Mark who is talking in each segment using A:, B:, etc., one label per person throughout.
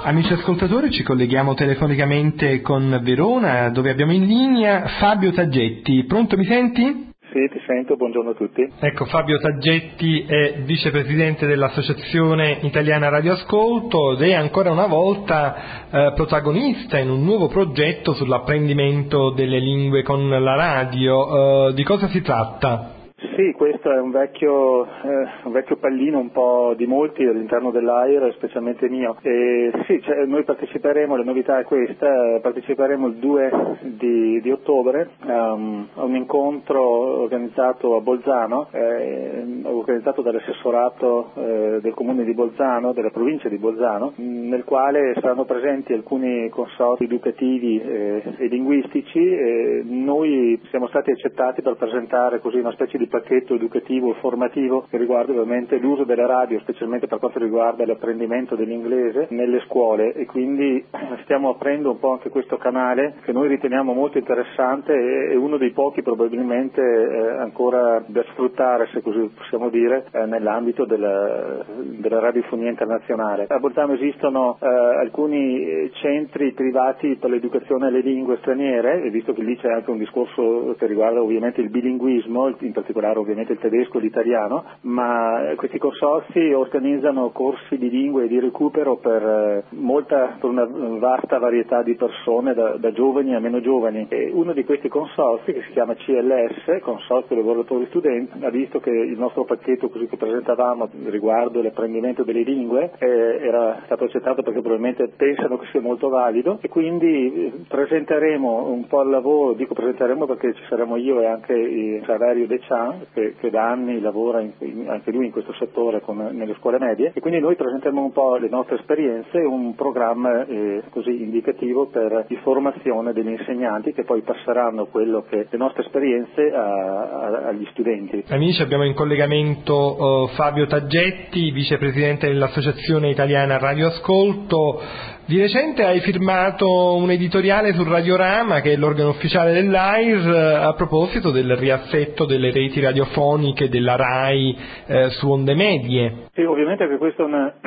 A: Amici ascoltatori, ci colleghiamo telefonicamente con Verona, dove abbiamo in linea Fabio Taggetti. Pronto, mi senti?
B: Sì, ti sento, buongiorno a tutti.
A: Ecco, Fabio Taggetti è vicepresidente dell'Associazione Italiana Radioascolto ed è ancora una volta protagonista in un nuovo progetto sull'apprendimento delle lingue con la radio. Di cosa si tratta?
B: Sì, questo è un vecchio pallino un po' di molti all'interno dell'AIR, specialmente mio. Sì, noi parteciperemo, la novità è questa, parteciperemo il 2 di ottobre a un incontro organizzato a Bolzano, organizzato dall'assessorato del comune di Bolzano, della provincia di Bolzano, nel quale saranno presenti alcuni consorzi educativi e linguistici. Noi siamo stati accettati per presentare così una specie di pacchetto educativo e formativo che riguarda ovviamente l'uso della radio, specialmente per quanto riguarda l'apprendimento dell'inglese nelle scuole, e quindi stiamo aprendo un po' anche questo canale che noi riteniamo molto interessante e uno dei pochi probabilmente ancora da sfruttare, se così possiamo dire, nell'ambito della radiofonia internazionale. A Bolzano esistono alcuni centri privati per l'educazione alle lingue straniere, e visto che lì c'è anche un discorso che riguarda ovviamente il bilinguismo, in particolare ovviamente il tedesco e l'italiano, ma questi consorzi organizzano corsi di lingue e di recupero per una vasta varietà di persone, da giovani a meno giovani. E uno di questi consorzi, che si chiama CLS, Consorzio Lavoratori Studenti, ha visto che il nostro pacchetto così che presentavamo riguardo l'apprendimento delle lingue era stato accettato perché probabilmente pensano che sia molto valido, e quindi presenteremo un po' il lavoro, dico presenteremo perché ci saremo io e anche il Saverio De Chan, che da anni lavora anche lui in questo settore nelle scuole medie, e quindi noi presenteremo un po' le nostre esperienze e un programma così indicativo di formazione degli insegnanti, che poi passeranno le nostre esperienze agli studenti.
A: Amici, abbiamo in collegamento Fabio Taggetti, vicepresidente dell'Associazione Italiana Radioascolto. Di recente hai firmato un editoriale su Radiorama, che è l'organo ufficiale dell'AIR, a proposito del riassetto delle reti radiofoniche della RAI su onde medie.
B: Sì, ovviamente che questo è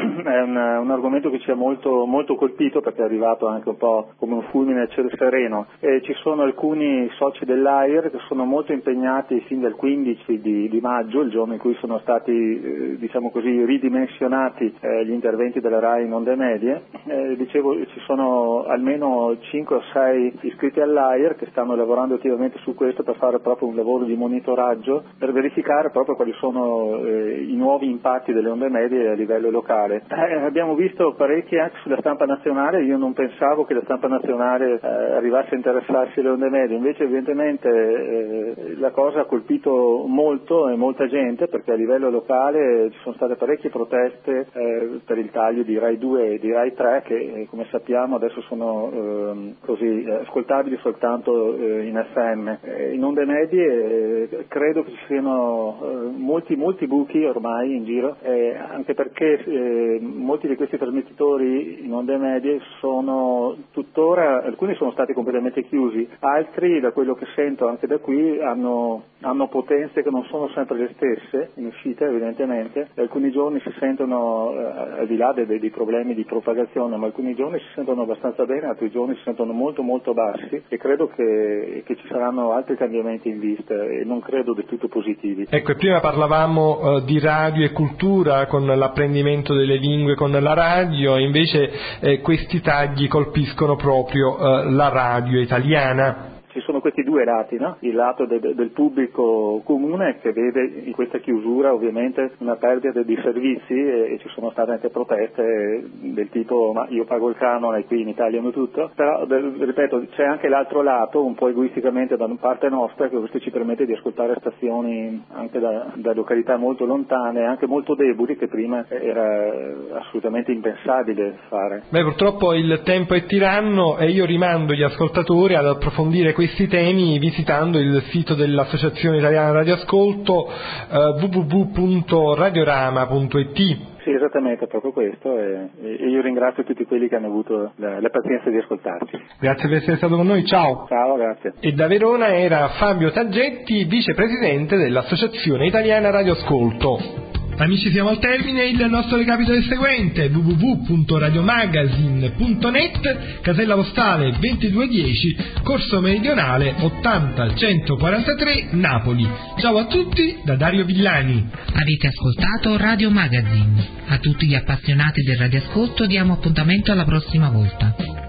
B: un argomento che ci ha molto, molto colpito, perché è arrivato anche un po' come un fulmine a cielo sereno. Ci sono alcuni soci dell'AIR che sono molto impegnati fin dal 15 di maggio, il giorno in cui sono stati diciamo così ridimensionati gli interventi della RAI in onde medie. Dicevo, ci sono almeno 5 o 6 iscritti all'AIR che stanno lavorando attivamente su questo per fare proprio un lavoro di monitoraggio, per verificare proprio quali sono i nuovi impatti delle onde medie a livello locale. Abbiamo visto parecchi anche sulla stampa nazionale. Io non pensavo che la stampa nazionale arrivasse a interessarsi alle onde medie, invece evidentemente la cosa ha colpito molto e molta gente, perché a livello locale ci sono state parecchie proteste per il taglio di Rai 2 e di Rai 3, che come sappiamo adesso sono ascoltabili soltanto in FM. In onde medie credo che ci siano molti buchi ormai in giro, anche perché molti di questi trasmettitori in onde medie sono tuttora, alcuni sono stati completamente chiusi, altri, da quello che sento anche da qui, hanno potenze che non sono sempre le stesse in uscita, evidentemente. Alcuni giorni si sentono, al di là dei problemi di propagazione, ma alcuni giorni si sentono abbastanza bene, altri giorni si sentono molto molto bassi, e credo che ci saranno altri cambiamenti in vista, e non credo del tutto positivi.
A: Ecco, e prima parlavamo di radio e cultura con l'apprendimento delle lingue con la radio, e invece questi tagli colpiscono proprio la radio italiana.
B: Ci sono questi due lati, no? Il lato del pubblico comune, che vede in questa chiusura ovviamente una perdita di servizi, e ci sono state anche proteste del tipo ma io pago il canone e qui in Italia hanno tutto, però ripeto, c'è anche l'altro lato, un po' egoisticamente da parte nostra, che questo ci permette di ascoltare stazioni anche da località molto lontane, anche molto deboli, che prima era assolutamente impensabile fare.
A: Beh, purtroppo il tempo è tiranno, e io rimando gli ascoltatori ad approfondire questi temi visitando il sito dell'Associazione Italiana Radioascolto, www.radiorama.it.
B: Sì, esattamente, proprio questo, e io ringrazio tutti quelli che hanno avuto la pazienza di ascoltarci.
A: Grazie per essere stato con noi, ciao.
B: Ciao, grazie.
A: E da Verona era Fabio Taggetti, vicepresidente dell'Associazione Italiana Radioascolto. Amici, siamo al termine. Il nostro recapito è il seguente: www.radiomagazine.net, casella postale 2210, Corso Meridionale 80143, Napoli. Ciao a tutti da Dario Villani.
C: Avete ascoltato Radio Magazine. A tutti gli appassionati del radioascolto diamo appuntamento alla prossima volta.